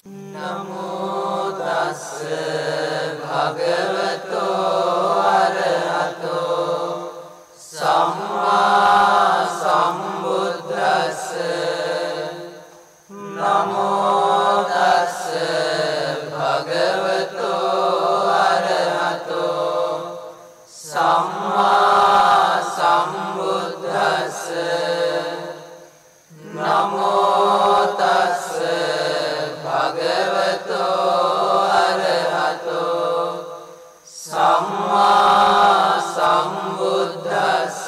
නමෝ තස්ස භගවතෝ අරහතෝ සම්මා සම්බුද්දස්ස නමෝ තස්ස භගවතෝ අරහතෝ සම්මා සම්බුද්දස්ස නමෝ තස්ස භගවතෝ අරහතෝ සම්මා සම්බුද්දස්ස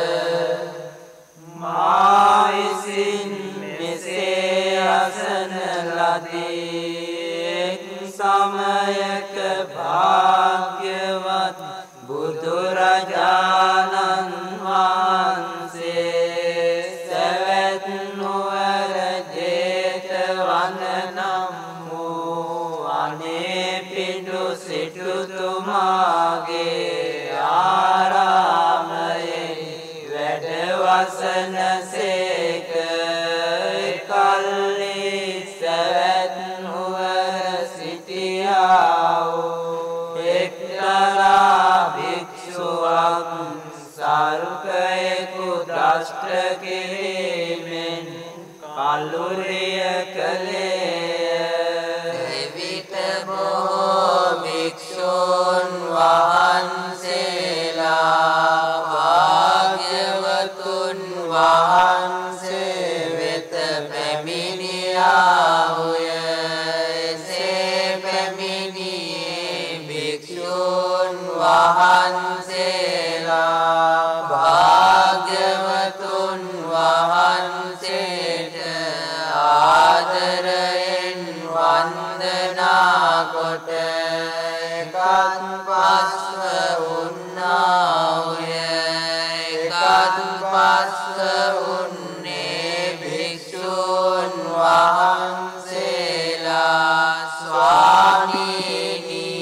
මා විසින් මෙසේ අසන ලදී සමයක භාග්‍යවත් බුදුරජාණන් වහන්සේ සවැත් නුවර ජේතවන නම් වූ අනේපිඬු සිටුතුමාගේ ආරාමයේ වැඩ වසන සේක. කල්හි සවැත් නුවර සිටියා වූ එක්තරා භික්ෂුවක් සර්පයෙකු දෂ්ට කිරීමෙන් කලුරිය කළේය. එවිට බොහෝ භික්ෂූන් වහන්සේලා භාග්‍යවතුන් වහන්සේ වෙත පැමිණියාහුය. එසේ පැමිණියේ භික්ෂූන් වහන්සේලා භාග්‍යවතුන් වහන්සේට ආදරයෙන් වන්දනා කොට එකත් පස්ව උන්නාහුය. එකත් පස්ව උන්නේ භික්ෂූන් වහන්සේලා ස්වාමීනි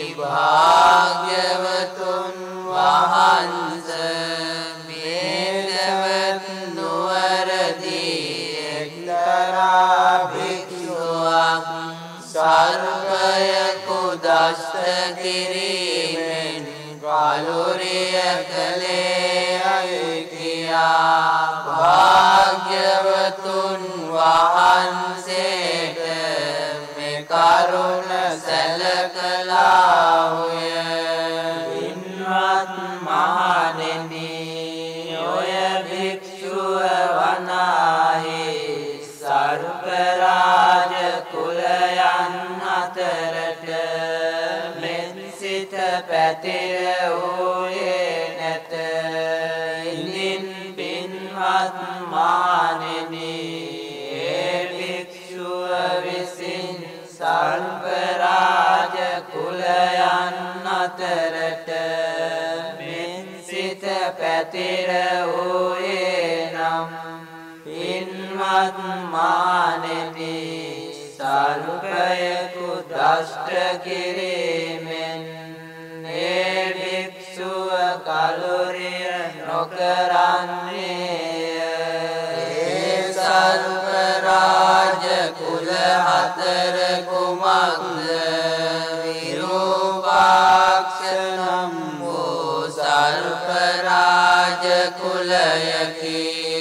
භාග්‍යවතුන් වහන්සේ මේ සවැත් නුවරදී එක්තරා භික්ෂුවක් සර්පයෙකු දෂ්ට කිරීමෙන් කලුරිය කළේයයි කියා භාග්‍යවතුන් වහන්සේට මේ කරුණ සැලකලාහුය. පින්වත් මහණෙනි, ඔය භික්ෂුව වනාහි සර්ප රාජ කුලයන් අතරට මෙත් සිත පැතිර වූයේ නැත. ඉදින් පින්වත් මහණෙනි, ඒ භික්ෂුව විසින් සර්ප රාජ කුලයන් අතරට මෙත් සිත පැතිර වූයේ නම් පින්වත් මහණෙනි, සර්පයෙකු දෂ්ට කිරීමෙන් ඒ භික්ෂුව කලුරිය නොකරන්නේය. ඒ සර්ප රාජ කුල හතර කුමක්ද? විරූපාක්ෂ නම් වූ සර්ප රාජ කුලයකි.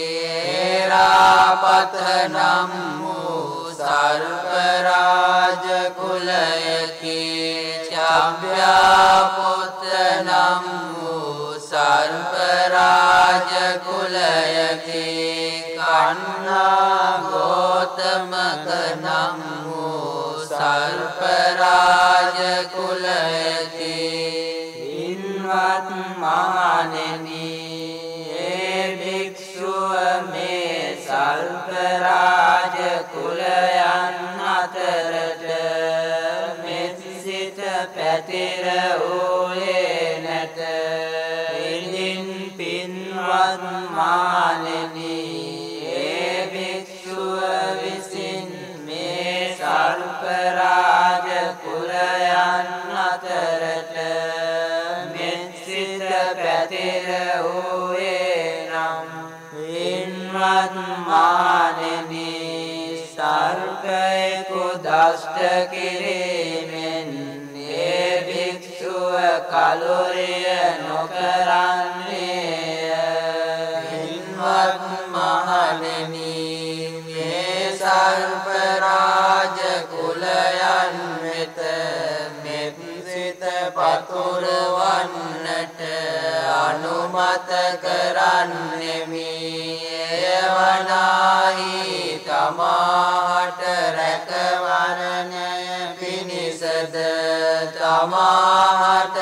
ඒරාපත නම් වූ සර්ප රාජ කුලයකි. චම්භ්‍යාපුත්‍ර නම් වූ සර්ප රාජ කුලයකි. කන්නා ගෝතමක නම් වූ සර්ප රාජ කුලයකි. පින්වත් මහණෙනි, ඒ භික්ෂුව මේ සර්ප රාජ කුලයන් අතරට මෙත් සිත පැතිර වූයේ නැත. ඉදින් පින්වත් මහණෙනි, ඒ භික්ෂුව විසින් මේ සර්ප රාජ කුලයන් අතරට මෙත් සිත පැතිර වූයේ නම් පින්වත් මහණෙනි, සර්පයෙකු දෂ්ට දෂ්ට කිරීමෙන් ඒ භික්ෂුව කලුරිය නොකරන්නේය. පින්වත් මහණෙනි, මේ සර්ප රාජ කුලයන් වෙත මෙත් සිත පතුරවන්නට අනුමත කරන්නෙමි. එය වනාහි තමාට රැකවරණය පිණිසද තමාට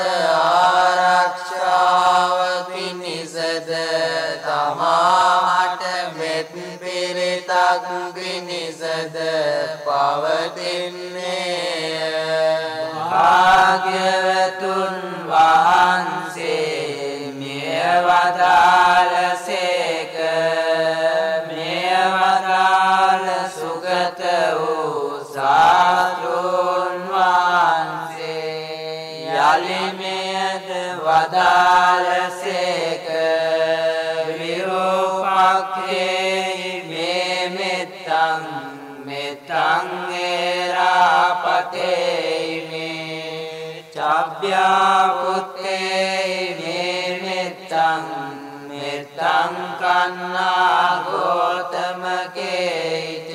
ආරක්ෂාව පිණිසද තමාට මෙත් පිරිතක් පිණිසද පවතින්නේය. භාග්‍යවතුන් වහන්සේ මෙය වදාළසේක. මෙය වදාළ සුගත වූ ශාස්ත්‍රූන් වහන්සේ යලි මෙයද වදාළසේක. විරූපක්ඛේ මේ මෙත්තං මෙත්තං ඒරාපතේ මේ චබ්බ්‍යා පුත්තේ මේ මෙත්තං මෙත්තං කන්නා ගෝතමකේච.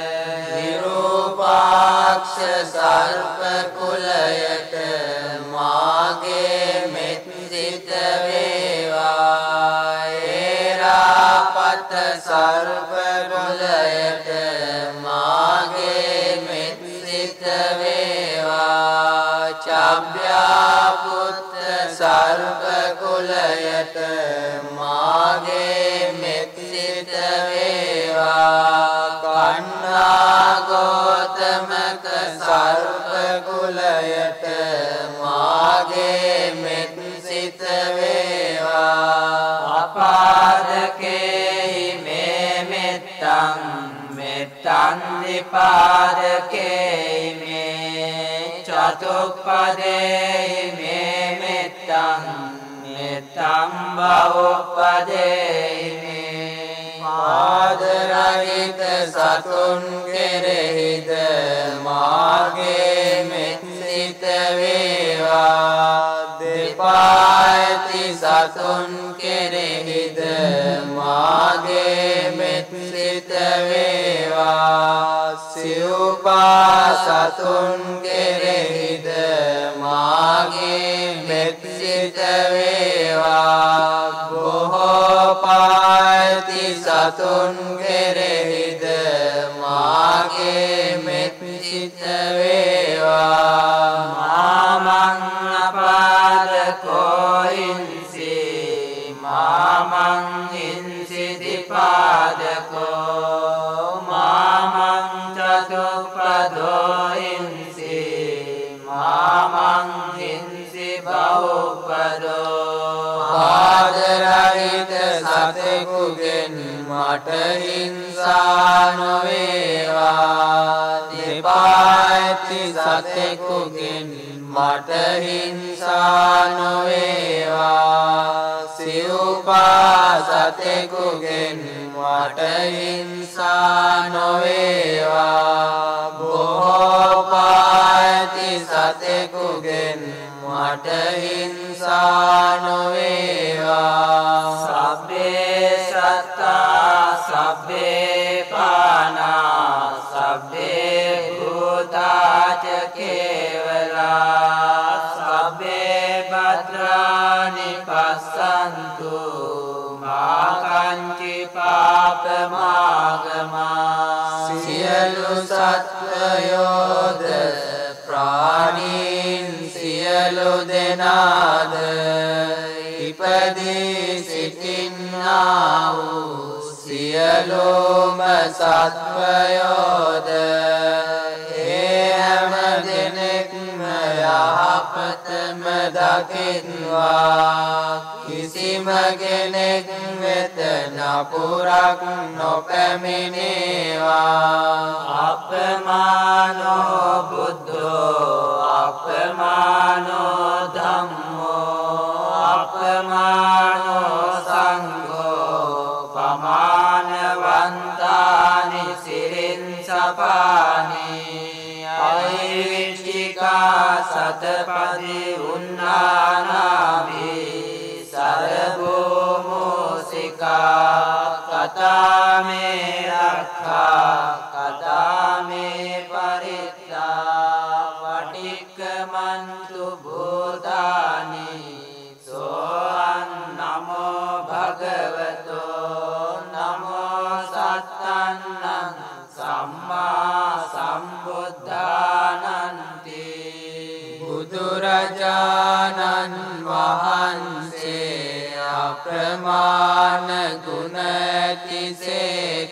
විරූපාක්ෂ සර්ප කුලයට මාගේ මෙත් සිත වේවා. ඒරාපත සර්ප කුලයට මාගේ මෙත් සිත වේවා. චබ්බ්‍යා පුත්ත සර්ප කුලයට මාගේ මෙත් සිත වේවා. කන්නා ගෝතමක සර්ප කුලයට මාගේ මෙත් සිත වේවා. අපාදකේ මේ මෙත්තං මෙත්තං නිපාදකේ මේ චතුප්පදේ මේ මෙත්තං මෙත්තං බහුපදේ මේ. පාදරහිත සතුන් කෙරෙහිද මාගේ මෙත් සිත වේවා. දෙපා ඇති සතුන් කෙරෙහිද මාගේ මෙත් සිත වේවා. සිව්පා සතුන් කෙරෙහිද මාගේ මෙත් සිත වේවා. බොහෝ පාති සතුන් කෙරෙහිද මාගේ මෙත් සිත වේවා. මාමං අපාදකෝ ඉන්සි මාමං ඉන්සි දිපාදකෝ මාමං චතුප්පදෝ ඉන්සි මාමං ඉන්සි බහුපදෝ. පාදරහිත සතෙකුගෙන් මට හිංසා නොවේවා. දෙපා ඇති සතෙකුගෙන් මට හිංසා නොවේවා. සිව්පා සතෙකුගෙන් මට හිංසා නොවේවා. බොහෝ පා ඇති සතෙකුගෙන් මට හිංසා නොවේවා. සබ්බේ සත්තා සබ්බේ පානා සබ්බේ භූතාච කේවලා සබ්බේ භද්‍රානි පස්සන්තු මා කංචි පාපමාගමා. සියලු සත්වයෝද ප්‍රාණීන් සියලු දෙනාද ඉපදී සිටින්නා වූ සියලුම සත්වයෝද ඒ හැම දෙනෙක්ම යහපතම දකිත්වා. කිසිම කෙනෙක් වෙත නපුරක් නොපැමිණේවා. අපමානෝ බුද්ධෝ අපමානෝ ධම්මෝ අපමානෝ සංඝෝ පමානවන්තානි සිරින් සපානි. අයිවිච්චිකා සතපදි උන්නානාවි සරභූමෝසිකා කතාමේ රක්ඛා කතාමේ පරිත්තා පටික්කමන්තු භූතානි සෝහං නමෝ භගවතෝ නමෝ සත්තන්නං සම්මා සම්බුද්ධානන්ති බුදුරජාණන් වහන්සේ අප්‍රමාණ ගුණ ඇතිසේක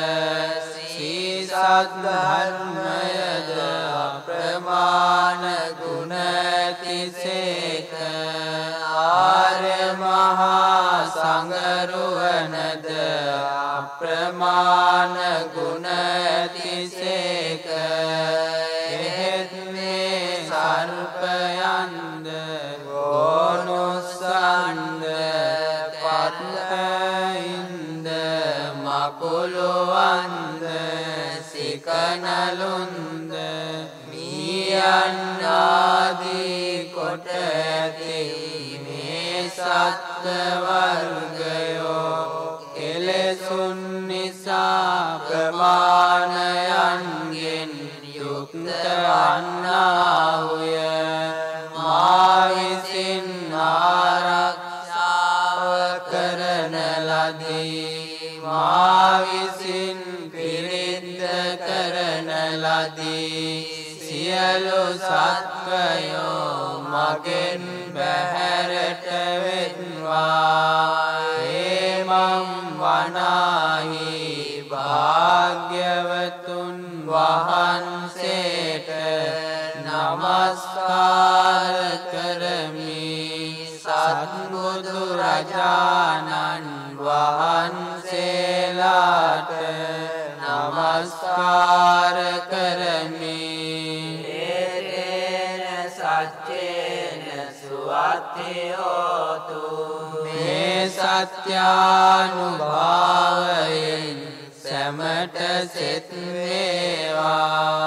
සීසද්ධර්මයද අප්‍රමාණ ගුණ ඇතිසේක ආර්ය මහා සංඝරුවනද අප්‍රමාණ ගුණ ඇතිසේක එහෙත් මේ සර්පයන්ද ගෝනුස්සන්ද පත්ලයින්ද මකුළුවන්ද සිකනලුන්ද මීයන් ආදී කොට ඇති මේ සත්ත්ව වර්ගයෝ කෙලෙසුන් නිසා ප්‍රමාණයන්ගෙන් යුක්ත වන්නාහුය මා විසින් ආරක්ෂාව කරන ලදී මා විසින් පිරිද්ද කරන ලදී සියලු සත්වයෝ මගෙන් බැහැරට වෙත්වා ඒමං වනාහි භාග්‍යවතුන් වහන්සේට නමස්කාර කරමි සත්බුදු රජාණන් වහන්සේලාට නමස්කාර කරමි ඒතේන සච්චේන සුවත්තියෝතු මේ සත්‍යානුභාවයෙන් සැමට සෙත් වේවා